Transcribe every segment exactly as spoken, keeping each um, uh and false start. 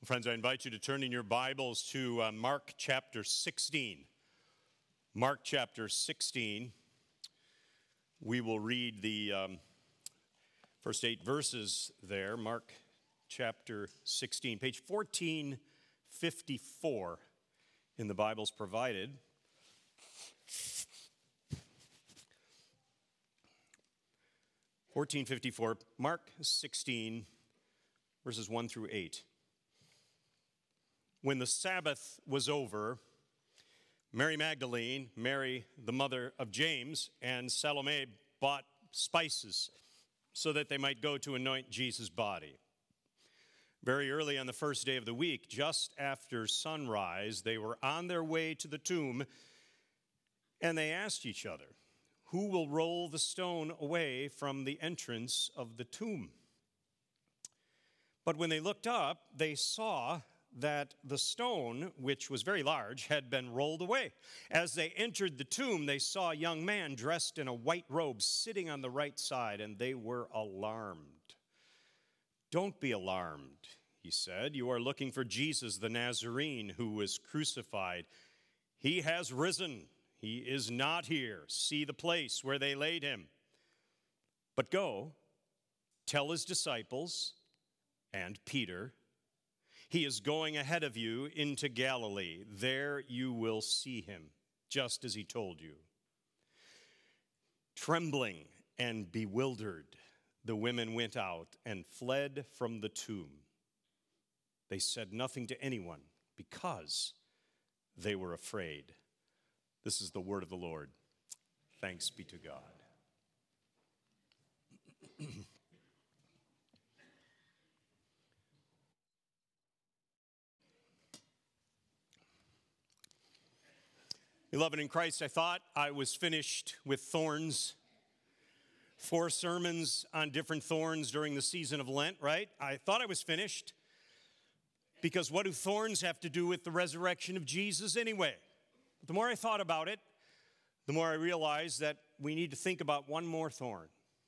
Friends, I invite you to turn in your Bibles to uh, Mark chapter sixteen. Mark chapter sixteen. We will read the um, first eight verses there. Mark chapter sixteen, page fourteen fifty-four in the Bibles provided. fourteen fifty-four, Mark sixteen, verses one through eight. When the Sabbath was over, Mary Magdalene, Mary the mother of James, and Salome bought spices so that they might go to anoint Jesus' body. Very early on the first day of the week, just after sunrise, they were on their way to the tomb, and they asked each other, "Who will roll the stone away from the entrance of the tomb?" But when they looked up, they saw that the stone, which was very large, had been rolled away. As they entered the tomb, they saw a young man dressed in a white robe sitting on the right side, and they were alarmed. "Don't be alarmed," he said. "You are looking for Jesus the Nazarene, who was crucified. He has risen. He is not here. See the place where they laid him. But go, tell his disciples and Peter, he is going ahead of you into Galilee. There you will see him, just as he told you." Trembling and bewildered, the women went out and fled from the tomb. They said nothing to anyone because they were afraid. This is the word of the Lord. Thanks be to God. Beloved in Christ, I thought I was finished with thorns. Four sermons on different thorns during the season of Lent, right? I thought I was finished because what do thorns have to do with the resurrection of Jesus anyway? But the more I thought about it, the more I realized that we need to think about one more thorn.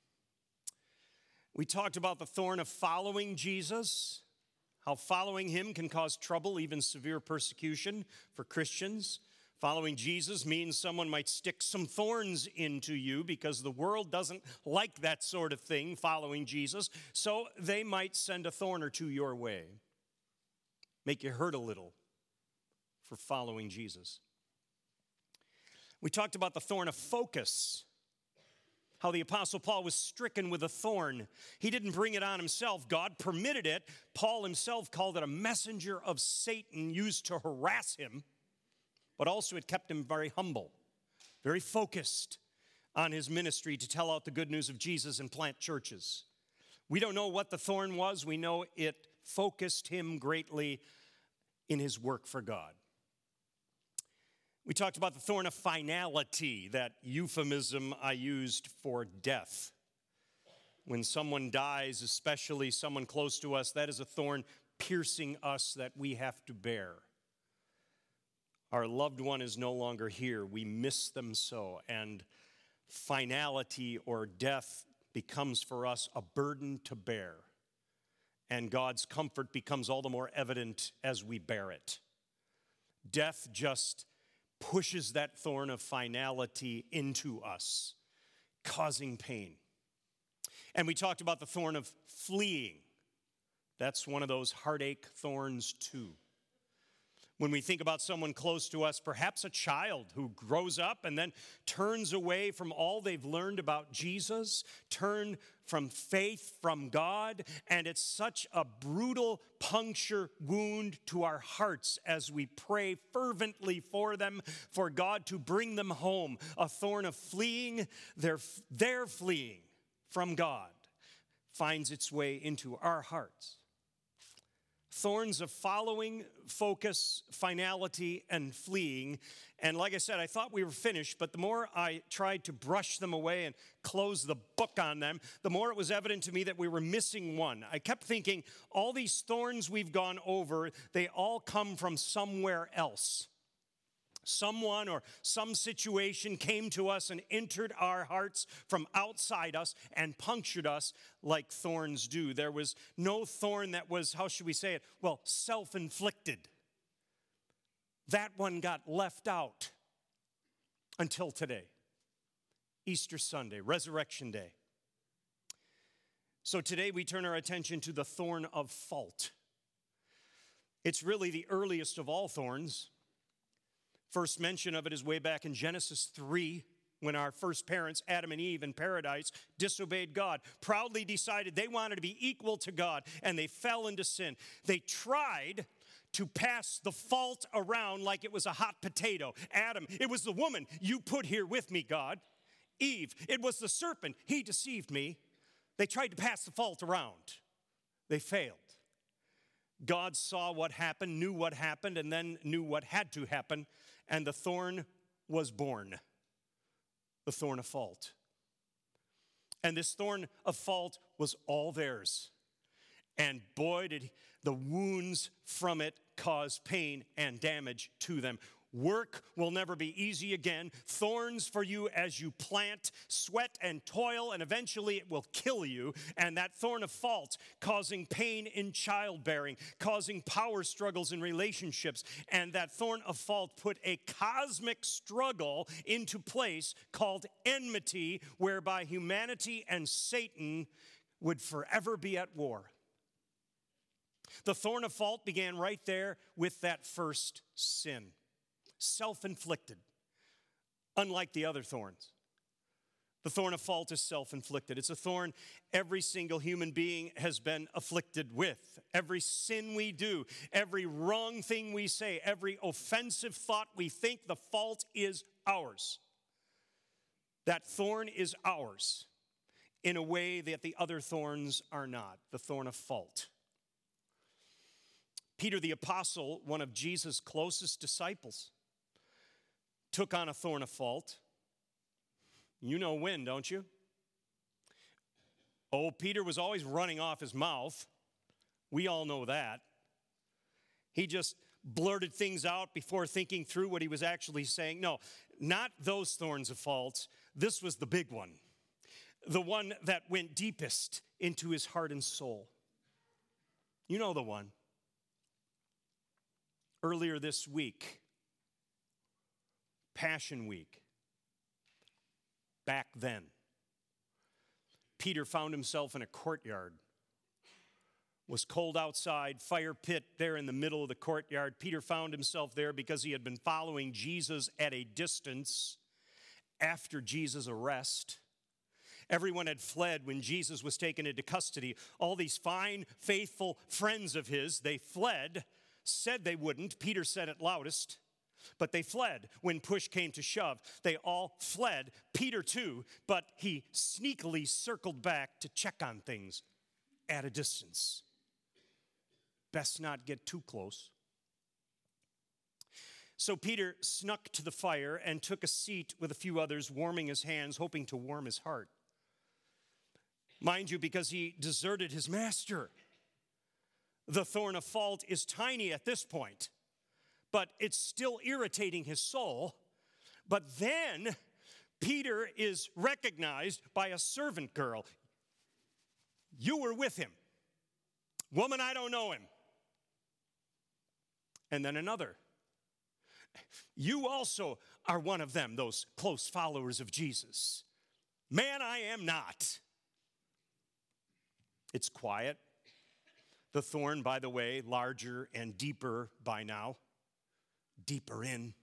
We talked about the thorn of following Jesus, how following him can cause trouble, even severe persecution for Christians. Following Jesus means someone might stick some thorns into you because the world doesn't like that sort of thing, following Jesus. So they might send a thorn or two your way, make you hurt a little for following Jesus. We talked about the thorn of focus, how the Apostle Paul was stricken with a thorn. He didn't bring it on himself. God permitted it. Paul himself called it a messenger of Satan used to harass him. But also it kept him very humble, very focused on his ministry to tell out the good news of Jesus and plant churches. We don't know what the thorn was. We know it focused him greatly in his work for God. We talked about the thorn of finality, that euphemism I used for death. When someone dies, especially someone close to us, that is a thorn piercing us that we have to bear. Our loved one is no longer here. We miss them so. And finality or death becomes for us a burden to bear. And God's comfort becomes all the more evident as we bear it. Death just pushes that thorn of finality into us, causing pain. And we talked about the thorn of fleeing. That's one of those heartache thorns too. When we think about someone close to us, perhaps a child who grows up and then turns away from all they've learned about Jesus, turn from faith from God, and it's such a brutal puncture wound to our hearts as we pray fervently for them, for God to bring them home. A thorn of fleeing, their, their fleeing from God finds its way into our hearts. Thorns of following, focus, finality, and fleeing. And like I said, I thought we were finished, but the more I tried to brush them away and close the book on them, the more it was evident to me that we were missing one. I kept thinking, all these thorns we've gone over, they all come from somewhere else. Someone or some situation came to us and entered our hearts from outside us and punctured us like thorns do. There was no thorn that was, how should we say it? Well, self-inflicted. That one got left out until today, Easter Sunday, Resurrection Day. So today we turn our attention to the thorn of fault. It's really the earliest of all thorns. First mention of it is way back in Genesis three, when our first parents, Adam and Eve in paradise, disobeyed God, proudly decided they wanted to be equal to God, and they fell into sin. They tried to pass the fault around like it was a hot potato. Adam, it was the woman you put here with me, God. Eve, it was the serpent, he deceived me. They tried to pass the fault around. They failed. God saw what happened, knew what happened, and then knew what had to happen, and the thorn was born, the thorn of fault. And this thorn of fault was all theirs. And boy, did the wounds from it cause pain and damage to them. Work will never be easy again. Thorns for you as you plant, sweat and toil, and eventually it will kill you. And that thorn of fault causing pain in childbearing, causing power struggles in relationships. And that thorn of fault put a cosmic struggle into place called enmity, whereby humanity and Satan would forever be at war. The thorn of fault began right there with that first sin. Self-inflicted, unlike the other thorns. The thorn of fault is self-inflicted. It's a thorn every single human being has been afflicted with. Every sin we do, every wrong thing we say, every offensive thought we think, the fault is ours. That thorn is ours in a way that the other thorns are not, the thorn of fault. Peter the Apostle, one of Jesus' closest disciples, took on a thorn of fault. You know when, don't you? Oh, Peter was always running off his mouth. We all know that. He just blurted things out before thinking through what he was actually saying. No, not those thorns of fault. This was the big one. The one that went deepest into his heart and soul. You know the one. Earlier this week, Passion Week, back then, Peter found himself in a courtyard. Was cold outside, fire pit there in the middle of the courtyard. Peter found himself there because he had been following Jesus at a distance after Jesus' arrest. Everyone had fled when Jesus was taken into custody. All these fine, faithful friends of his, they fled, said they wouldn't. Peter said it loudest. But they fled when push came to shove. They all fled, Peter too, but he sneakily circled back to check on things at a distance. Best not get too close. So Peter snuck to the fire and took a seat with a few others, warming his hands, hoping to warm his heart. Mind you, because he deserted his master. The thorn of fault is tiny at this point, but it's still irritating his soul. But then Peter is recognized by a servant girl. You were with him. Woman, I don't know him. And then another. You also are one of them, those close followers of Jesus. Man, I am not. It's quiet. The thorn, by the way, larger and deeper by now. Deeper in.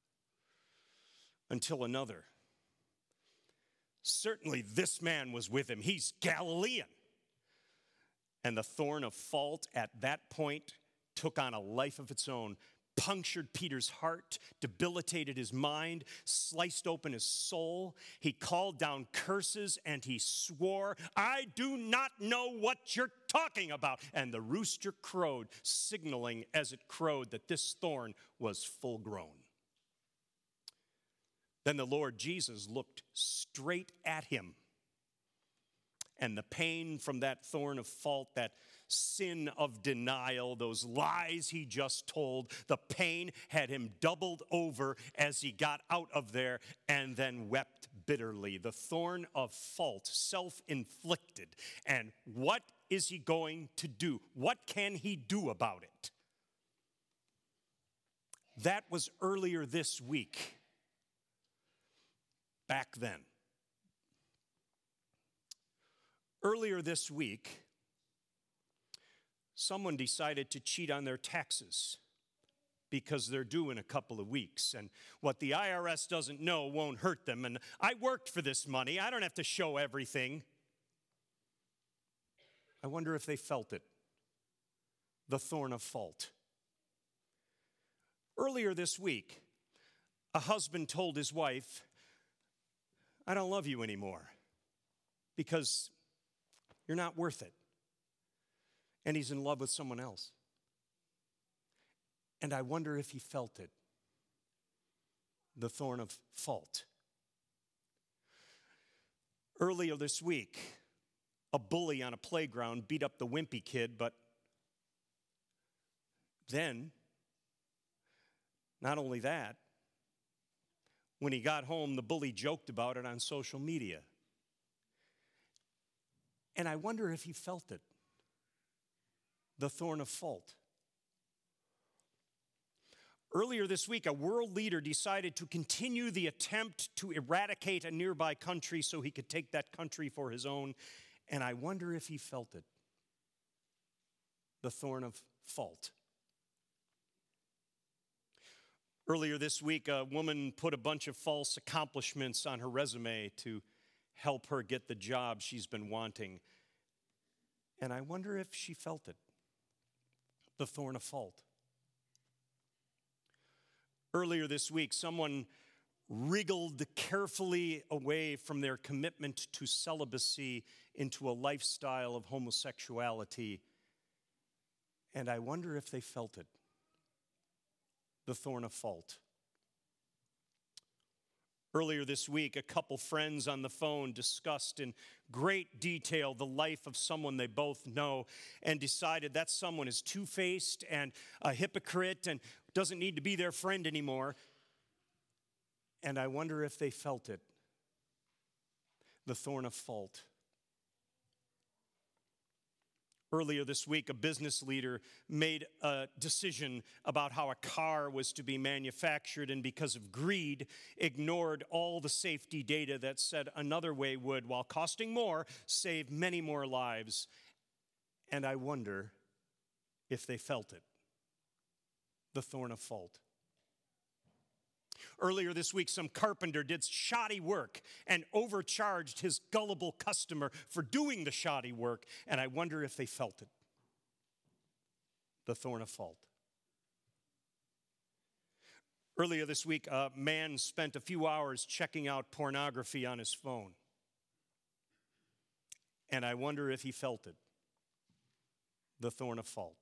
Until another. Certainly this man was with him. He's Galilean. And the thorn of fault at that point took on a life of its own. Punctured Peter's heart, debilitated his mind, sliced open his soul. He called down curses and he swore, I do not know what you're talking about. And the rooster crowed, signaling as it crowed that this thorn was full grown. Then the Lord Jesus looked straight at him. And the pain from that thorn of fault, that sin of denial, those lies he just told. The pain had him doubled over as he got out of there and then wept bitterly. The thorn of fault, self-inflicted. And what is he going to do? What can he do about it? That was earlier this week. Back then. Earlier this week, someone decided to cheat on their taxes because they're due in a couple of weeks. And what the I R S doesn't know won't hurt them. And I worked for this money. I don't have to show everything. I wonder if they felt it. The thorn of fault. Earlier this week, a husband told his wife, I don't love you anymore because you're not worth it. And he's in love with someone else. And I wonder if he felt it. The thorn of fault. Earlier this week, a bully on a playground beat up the wimpy kid, but then, not only that, when he got home, the bully joked about it on social media. And I wonder if he felt it. The thorn of fault. Earlier this week, a world leader decided to continue the attempt to eradicate a nearby country so he could take that country for his own. And I wonder if he felt it. The thorn of fault. Earlier this week, a woman put a bunch of false accomplishments on her resume to help her get the job she's been wanting. And I wonder if she felt it. The thorn of fault. Earlier this week, someone wriggled carefully away from their commitment to celibacy into a lifestyle of homosexuality. And I wonder if they felt it. The thorn of fault. Earlier this week, a couple friends on the phone discussed in great detail the life of someone they both know and decided that someone is two-faced and a hypocrite and doesn't need to be their friend anymore. And I wonder if they felt it. The thorn of fault. Earlier this week, a business leader made a decision about how a car was to be manufactured, and because of greed, ignored all the safety data that said another way would, while costing more, save many more lives. And I wonder if they felt it. The thorn of fault. Earlier this week, some carpenter did shoddy work and overcharged his gullible customer for doing the shoddy work, and I wonder if they felt it. The thorn of fault. Earlier this week, a man spent a few hours checking out pornography on his phone, and I wonder if he felt it. The thorn of fault.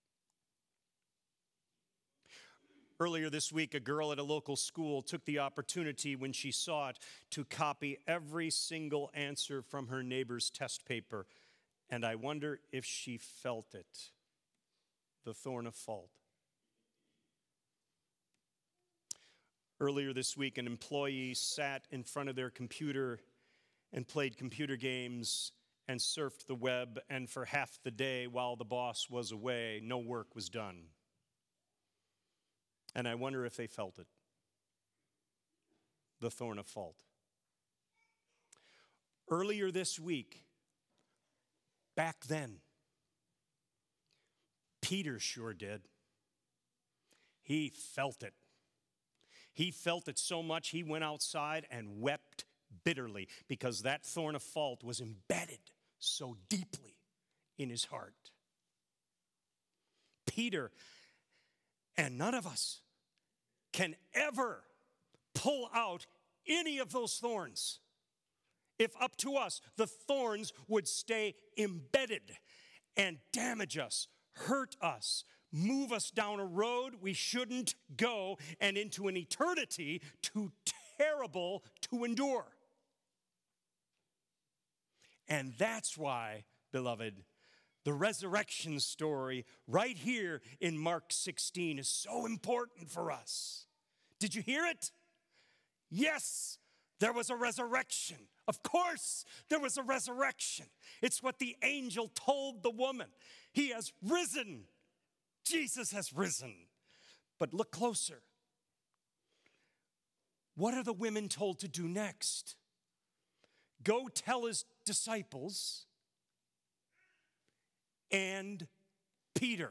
Earlier this week, a girl at a local school took the opportunity when she saw it to copy every single answer from her neighbor's test paper. And I wonder if she felt it. The thorn of fault. Earlier this week, an employee sat in front of their computer and played computer games and surfed the web, and for half the day while the boss was away, no work was done. And I wonder if they felt it. The thorn of fault. Earlier this week, back then, Peter sure did. He felt it. He felt it so much he went outside and wept bitterly because that thorn of fault was embedded so deeply in his heart. Peter and none of us can ever pull out any of those thorns. If up to us, the thorns would stay embedded and damage us, hurt us, move us down a road we shouldn't go, and into an eternity too terrible to endure. And that's why, beloved, The resurrection story right here in Mark sixteen is so important for us. Did you hear it? Yes, there was a resurrection. Of course, there was a resurrection. It's what the angel told the woman. He has risen. Jesus has risen. But look closer. What are the women told to do next? Go tell his disciples and Peter.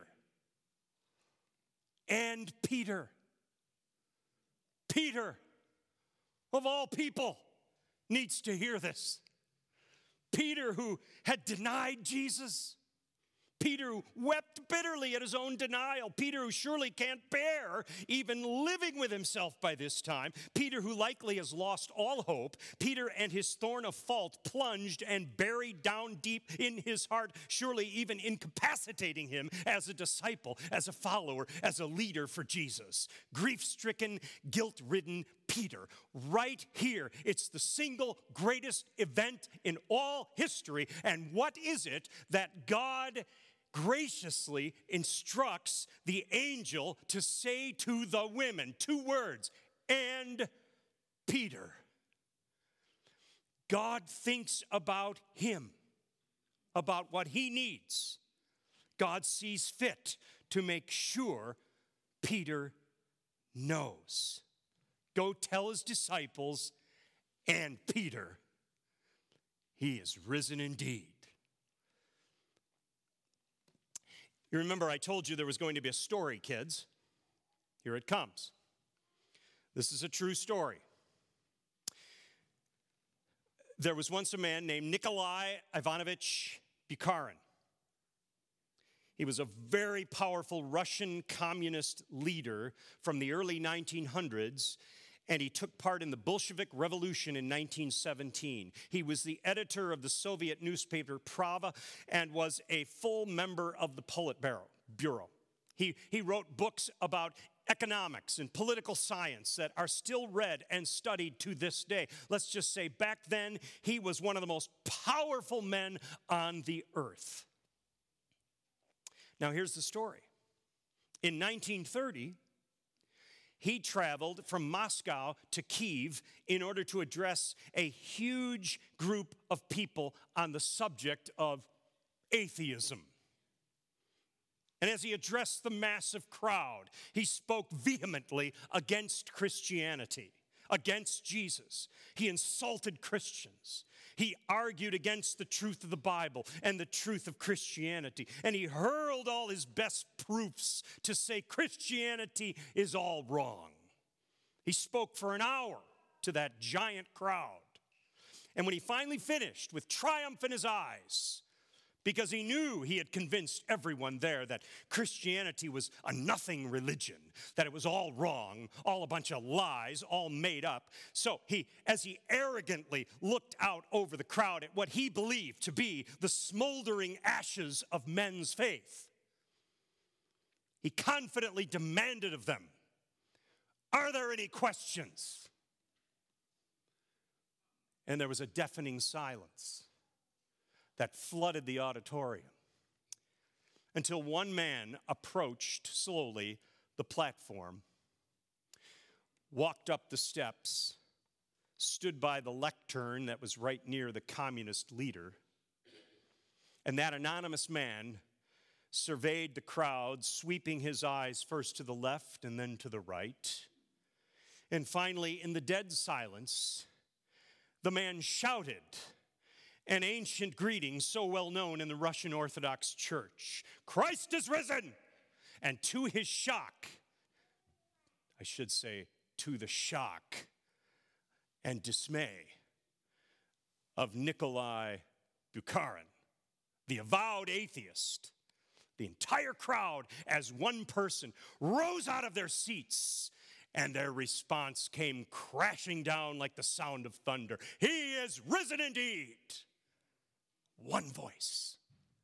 And Peter. Peter, of all people, needs to hear this. Peter, who had denied Jesus. Peter, who wept bitterly at his own denial. Peter, who surely can't bear even living with himself by this time. Peter, who likely has lost all hope. Peter and his thorn of fault plunged and buried down deep in his heart, surely even incapacitating him as a disciple, as a follower, as a leader for Jesus. Grief-stricken, guilt-ridden Peter. Right here, it's the single greatest event in all history. And what is it that God graciously instructs the angel to say to the women? Two words, and Peter. God thinks about him, about what he needs. God sees fit to make sure Peter knows. Go tell his disciples and Peter, he is risen indeed. You remember I told you there was going to be a story, kids. Here it comes. This is a true story. There was once a man named Nikolai Ivanovich Bukharin. He was a very powerful Russian communist leader from the early nineteen hundreds, and he took part in the Bolshevik Revolution in nineteen seventeen. He was the editor of the Soviet newspaper Pravda and was a full member of the Politburo. He, he wrote books about economics and political science that are still read and studied to this day. Let's just say back then, he was one of the most powerful men on the earth. Now here's the story. In nineteen thirty, he traveled from Moscow to Kyiv in order to address a huge group of people on the subject of atheism. And as he addressed the massive crowd, he spoke vehemently against Christianity, against Jesus. He insulted Christians. He argued against the truth of the Bible and the truth of Christianity. And he hurled all his best proofs to say Christianity is all wrong. He spoke for an hour to that giant crowd. And when he finally finished with triumph in his eyes, because he knew he had convinced everyone there that Christianity was a nothing religion, that it was all wrong, all a bunch of lies, all made up. So he, as he arrogantly looked out over the crowd at what he believed to be the smoldering ashes of men's faith, he confidently demanded of them, "Are there any questions?" And there was a deafening silence that flooded the auditorium until one man approached slowly the platform, walked up the steps, stood by the lectern that was right near the communist leader, and that anonymous man surveyed the crowd, sweeping his eyes first to the left and then to the right. And finally, in the dead silence, the man shouted an ancient greeting so well known in the Russian Orthodox Church: "Christ is risen!" And to his shock, I should say to the shock and dismay of Nikolai Bukharin, the avowed atheist, the entire crowd as one person rose out of their seats, and their response came crashing down like the sound of thunder: "He is risen indeed!" One voice.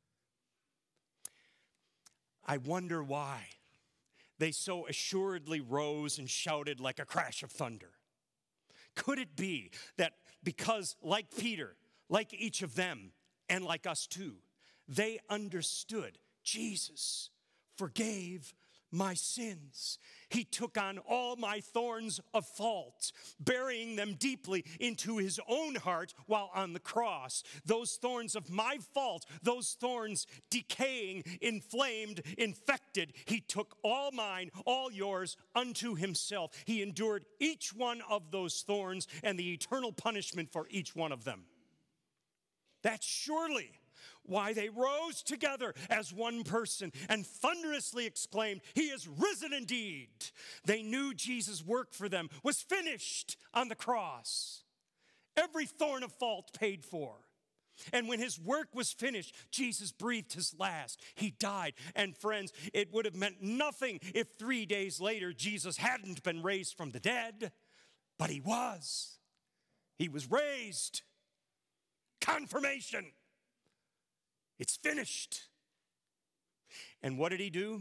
I wonder why they so assuredly rose and shouted like a crash of thunder. Could it be that because, like Peter, like each of them, and like us too, They understood Jesus forgave my sins. He took on all my thorns of fault, burying them deeply into his own heart while on the cross. Those thorns of my fault, those thorns decaying, inflamed, infected, he took all mine, all yours, unto himself. He endured each one of those thorns and the eternal punishment for each one of them. That's surely why they rose together as one person and thunderously exclaimed, "He is risen indeed." They knew Jesus' work for them was finished on the cross. Every thorn of fault paid for. And when his work was finished, Jesus breathed his last. He died. And friends, it would have meant nothing if three days later Jesus hadn't been raised from the dead. But he was. He was raised. Confirmation. It's finished. And what did he do?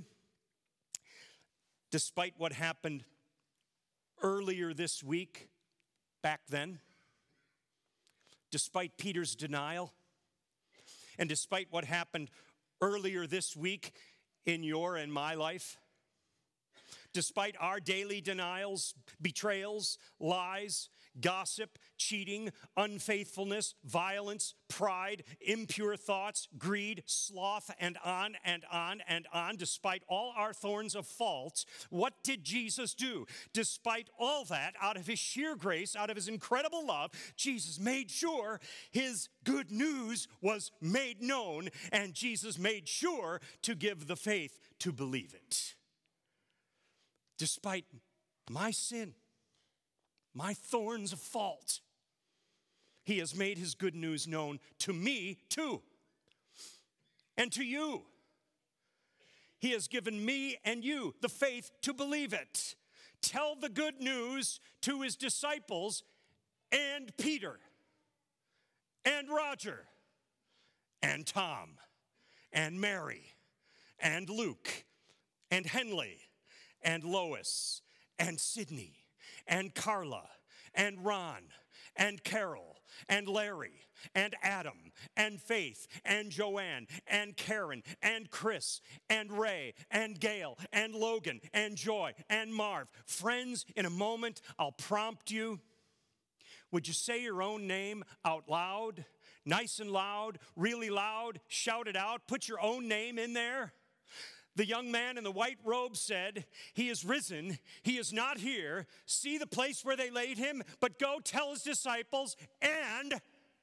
Despite what happened earlier this week, back then, despite Peter's denial, and despite what happened earlier this week in your and my life, despite our daily denials, betrayals, lies, gossip, cheating, unfaithfulness, violence, pride, impure thoughts, greed, sloth, and on and on and on, despite all our thorns of fault, what did Jesus do? Despite all that, out of his sheer grace, out of his incredible love, Jesus made sure his good news was made known, and Jesus made sure to give the faith to believe it. Despite my sin, my thorns of fault, he has made his good news known to me too, and to you. He has given me and you the faith to believe it. Tell the good news to his disciples and Peter and Roger and Tom and Mary and Luke and Henley and Lois and Sydney and Carla and Ron and Carol and Larry and Adam and Faith and Joanne and Karen and Chris and Ray and Gail and Logan and Joy and Marv. Friends, in a moment, I'll prompt you. Would you say your own name out loud, nice and loud, really loud, shout it out, put your own name in there? The young man in the white robe said, "He is risen, he is not here. See the place where they laid him, but go tell his disciples and..."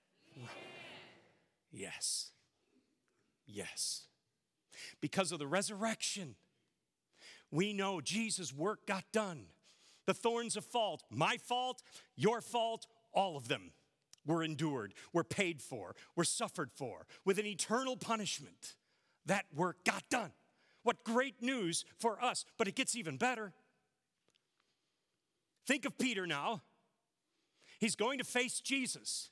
Yes. Yes. Because of the resurrection, we know Jesus' work got done. The thorns of fault, my fault, your fault, all of them were endured, were paid for, were suffered for, with an eternal punishment. That work got done. What great news for us, but it gets even better. Think of Peter now. He's going to face Jesus.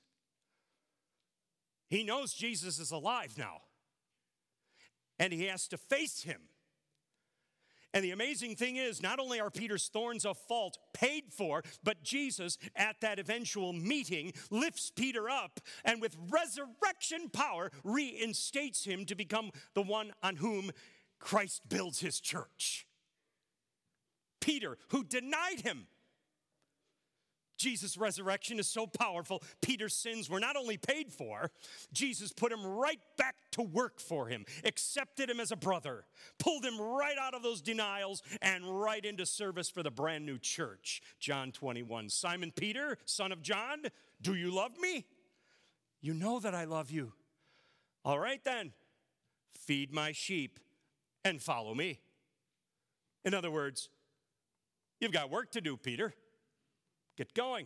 He knows Jesus is alive now, and he has to face him. And the amazing thing is, not only are Peter's thorns of fault paid for, but Jesus, at that eventual meeting, lifts Peter up and with resurrection power reinstates him to become the one on whom Christ builds his church. Peter, who denied him. Jesus' resurrection is so powerful, Peter's sins were not only paid for, Jesus put him right back to work for him, accepted him as a brother, pulled him right out of those denials and right into service for the brand new church. John twenty-one, Simon Peter, son of John, do you love me? You know that I love you. All right then, feed my sheep and follow me. In other words, you've got work to do, Peter. Get going.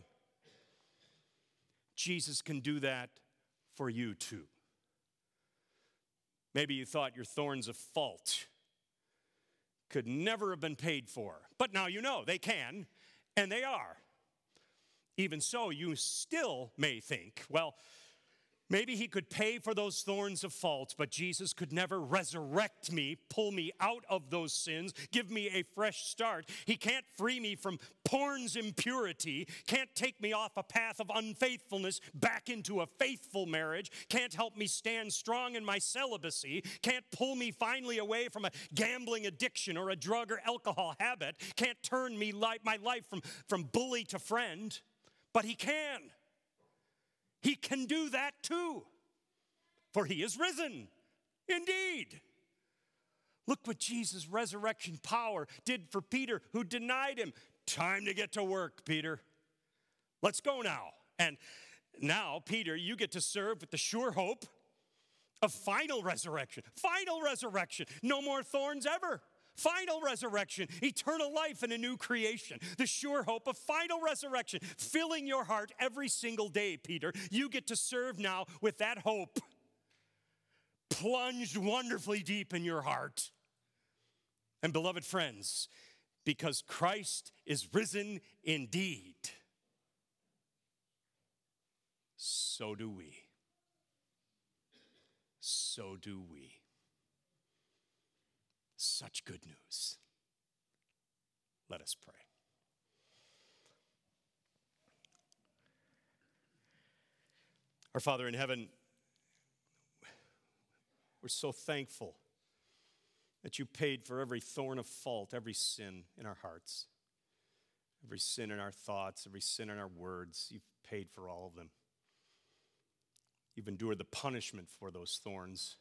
Jesus can do that for you too. Maybe you thought your thorns of fault could never have been paid for, but now you know they can, and they are. Even so, you still may think, well, Maybe he could pay for those thorns of fault, but Jesus could never resurrect me, pull me out of those sins, give me a fresh start. He can't free me from porn's impurity, can't take me off a path of unfaithfulness back into a faithful marriage, can't help me stand strong in my celibacy, can't pull me finally away from a gambling addiction or a drug or alcohol habit, can't turn me li- my life from, from bully to friend, but he can. He can do that too, for he is risen, indeed. Look what Jesus' resurrection power did for Peter, who denied him. Time to get to work, Peter. Let's go now. And now, Peter, you get to serve with the sure hope of final resurrection. Final resurrection. No more thorns ever. Final resurrection, eternal life and a new creation. The sure hope of final resurrection filling your heart every single day, Peter. You get to serve now with that hope plunged wonderfully deep in your heart. And beloved friends, because Christ is risen indeed, so do we. So do we. Such good news. Let us pray. Our Father in heaven, we're so thankful that you paid for every thorn of fault, every sin in our hearts, every sin in our thoughts, every sin in our words. You've paid for all of them. You've endured the punishment for those thorns.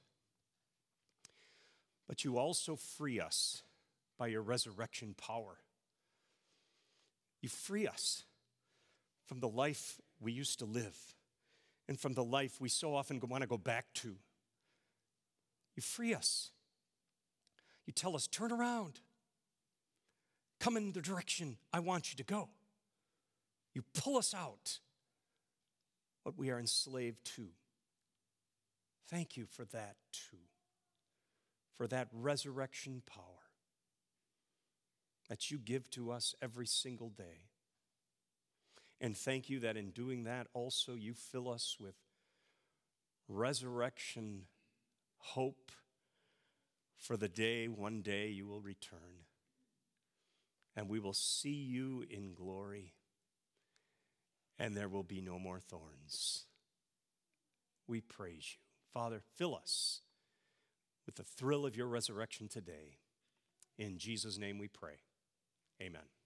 But you also free us by your resurrection power. You free us from the life we used to live and from the life we so often want to go back to. You free us. You tell us, turn around. Come in the direction I want you to go. You pull us out what we are enslaved to. Thank you for that too. For that resurrection power that you give to us every single day. And thank you that in doing that also you fill us with resurrection hope for the day one day you will return and we will see you in glory and there will be no more thorns. We praise you. Father, fill us with the thrill of your resurrection today. In Jesus' name we pray. Amen.